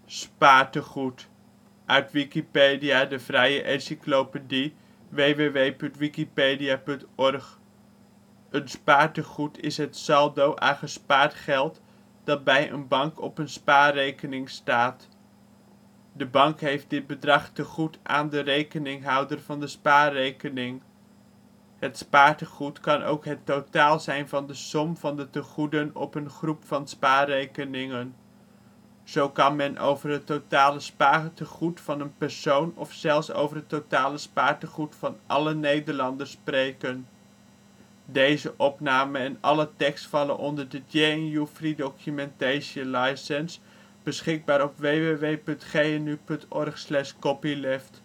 Spaartegoed, uit Wikipedia, de vrije encyclopedie. www.wikipedia.org. Een spaartegoed is het saldo aan gespaard geld dat bij een bank op een spaarrekening staat. De bank heeft dit bedrag tegoed aan de rekeninghouder van de spaarrekening. Het spaartegoed kan ook het totaal zijn van de som van de tegoeden op een groep van spaarrekeningen. Zo kan men over het totale spaartegoed van een persoon of zelfs over het totale spaartegoed van alle Nederlanders spreken. Deze opname en alle tekst vallen onder de GNU Free Documentation License, beschikbaar op www.gnu.org/copyleft